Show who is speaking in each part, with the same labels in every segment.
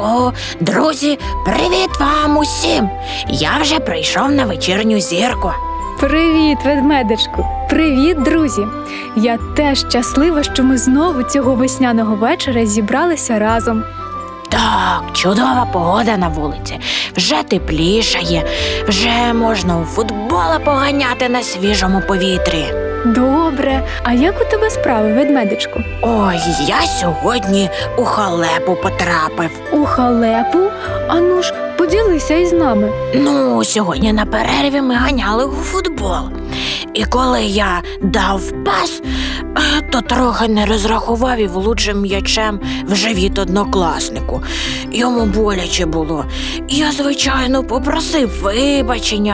Speaker 1: ведмедику! Друзі, привіт вам усім! Я вже прийшов на вечірню зірку.
Speaker 2: Привіт, ведмедичку! Привіт, друзі! Я теж щаслива, що ми знову цього весняного вечора зібралися разом.
Speaker 1: Так, чудова погода на вулиці. Вже теплішає, вже можна у футбола поганяти на свіжому повітрі.
Speaker 2: Добре, а як у тебе справи, ведмедичку?
Speaker 1: Ой, я сьогодні у халепу потрапив.
Speaker 2: У халепу? Ану ж, поділися із нами.
Speaker 1: Ну, сьогодні на перерві ми ганяли у футбол. І коли я дав пас, то трохи не розрахував і влучив м'ячем в живіт однокласнику. Йому боляче було. Я, звичайно, попросив вибачення,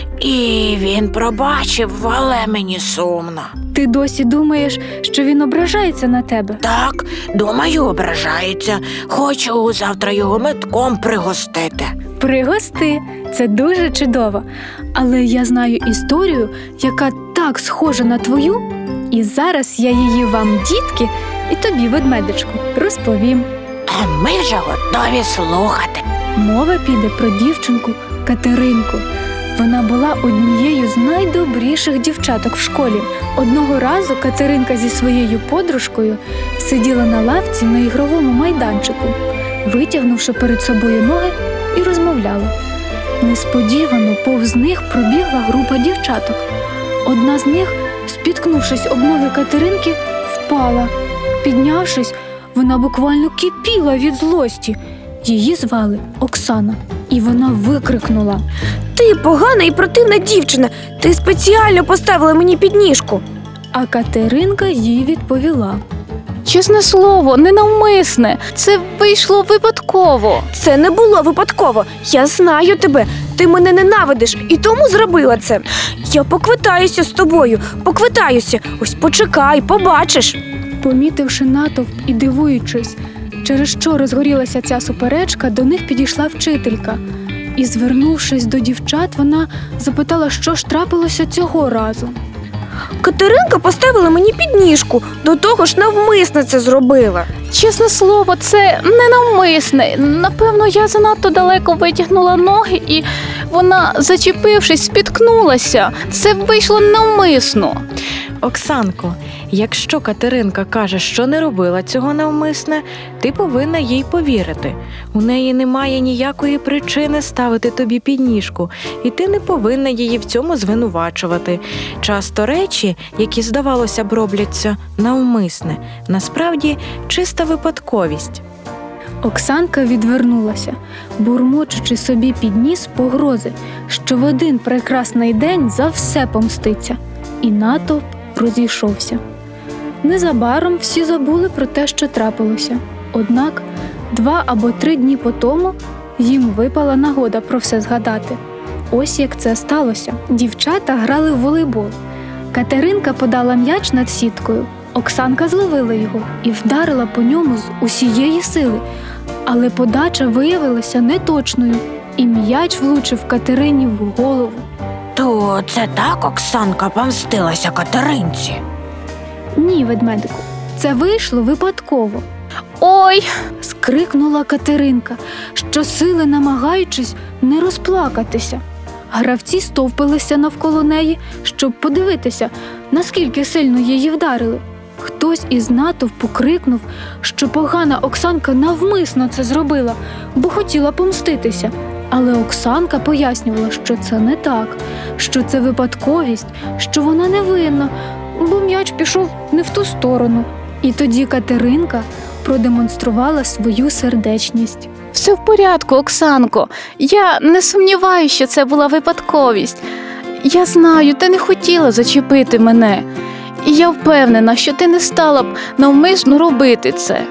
Speaker 1: і він пробачив, але мені сумно.
Speaker 2: Ти досі думаєш, що він ображається на тебе?
Speaker 1: Так, думаю, ображається. Хочу завтра його метком пригостити.
Speaker 2: Пригости, це дуже чудово. Але я знаю історію, яка так схожа на твою, і зараз я її вам, дітки, і тобі, ведмедичку, розповім.
Speaker 1: Ми вже готові слухати.
Speaker 2: Мова піде про дівчинку Катеринку. Вона була однією з найдобріших дівчаток в школі. Одного разу Катеринка зі своєю подружкою сиділа на лавці на ігровому майданчику, витягнувши перед собою ноги, і розмовляла. Несподівано повз них пробігла група дівчаток. Одна з них, спіткнувшись об ноги Катеринки, впала. Піднявшись, вона буквально кипіла від злості. Її звали Оксана, і вона викрикнула:
Speaker 3: «Ти погана і противна дівчина! Ти спеціально поставила мені підніжку!»
Speaker 2: А Катеринка їй відповіла:
Speaker 4: Чесне слово, ненавмисне. Це вийшло випадково.
Speaker 3: «Це не було випадково. Я знаю тебе. Ти мене ненавидиш і тому зробила це. Я поквитаюся з тобою, поквитаюся. Ось почекай, побачиш!»
Speaker 2: Помітивши натовп і дивуючись, через що розгорілася ця суперечка, до них підійшла вчителька. І, звернувшись до дівчат, вона запитала, що ж трапилося цього разу.
Speaker 3: «Катеринка поставила мені підніжку, до того ж навмисно це зробила!»
Speaker 4: Чесне слово, це ненавмисне. Напевно, я занадто далеко витягнула ноги і вона, зачепившись, спіткнулася. Це вийшло навмисно.
Speaker 5: Оксанко, якщо Катеринка каже, що не робила цього навмисне, ти повинна їй повірити. У неї немає ніякої причини ставити тобі підніжку, і ти не повинна її в цьому звинувачувати. Часто речі, які, здавалося б, робляться навмисне, насправді чиста випадковість.
Speaker 2: Оксанка відвернулася, бурмочучи собі під ніс погрози, що в один прекрасний день за все помститься. І натовп розійшовся. Незабаром всі забули про те, що трапилося. Однак 2 або 3 дні по тому їм випала нагода про все згадати. Ось як це сталося. Дівчата грали в волейбол. Катеринка подала м'яч над сіткою. Оксанка зловила його і вдарила по ньому з усієї сили. Але подача виявилася неточною, і м'яч влучив Катерині в голову.
Speaker 1: То це так Оксанка помстилася Катеринці?
Speaker 2: Ні, ведмедику, це вийшло випадково.
Speaker 4: Ой,
Speaker 2: Скрикнула Катеринка, щосили намагаючись не розплакатися. Гравці стовпилися навколо неї, щоб подивитися, наскільки сильно її вдарили. Хтось із натовпу крикнув, що погана Оксанка навмисно це зробила, бо хотіла помститися. Але Оксанка пояснювала, що це не так, що це випадковість, що вона не винна, бо м'яч пішов не в ту сторону. І тоді Катеринка продемонструвала свою сердечність.
Speaker 4: все в порядку, Оксанко. Я не сумніваюся, що це була випадковість. Я знаю, ти не хотіла зачепити мене. І я впевнена, що ти не стала б навмисно робити це.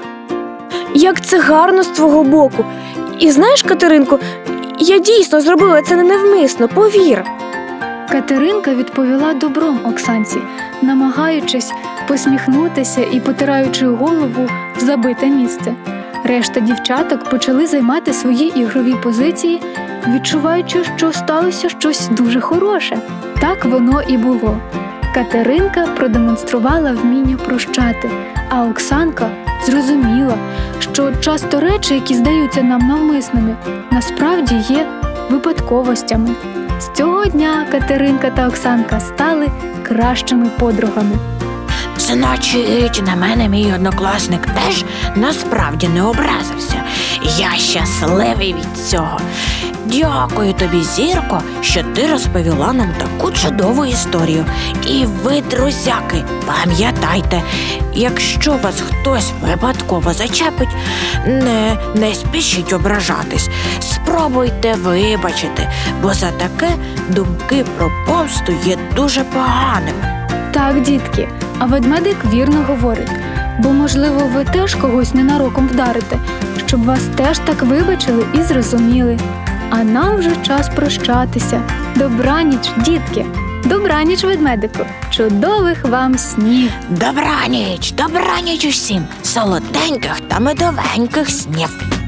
Speaker 3: Як це гарно з твого боку. І знаєш, Катеринко, я дійсно зробила це не навмисно, повір.
Speaker 2: Катеринка відповіла добром Оксанці, намагаючись посміхнутися і потираючи голову в забите місце. Решта дівчаток почали займати свої ігрові позиції, відчуваючи, що сталося щось дуже хороше. Так воно і було. Катеринка продемонструвала вміння прощати, а Оксанка зрозуміла, що часто речі, які здаються нам навмисними, насправді є випадковостями. З цього дня Катеринка та Оксанка стали кращими подругами.
Speaker 1: Значить, на мене мій однокласник теж насправді не образився. Я щасливий від цього. Дякую тобі, Зірко, що ти розповіла нам таку чудову історію. І ви, друзяки, пам'ятайте, якщо вас хтось випадково зачепить, не спішіть ображатись. Спробуйте вибачити, бо за таке думки про помсту є дуже поганими.
Speaker 2: Так, дітки, а ведмедик вірно говорить, бо, можливо, ви теж когось ненароком вдарите, щоб вас теж так вибачили і зрозуміли. А нам вже час прощатися. Добраніч, дітки! Добраніч, ведмедику! Чудових вам снів!
Speaker 1: Добраніч усім, солоденьких та медовеньких снів.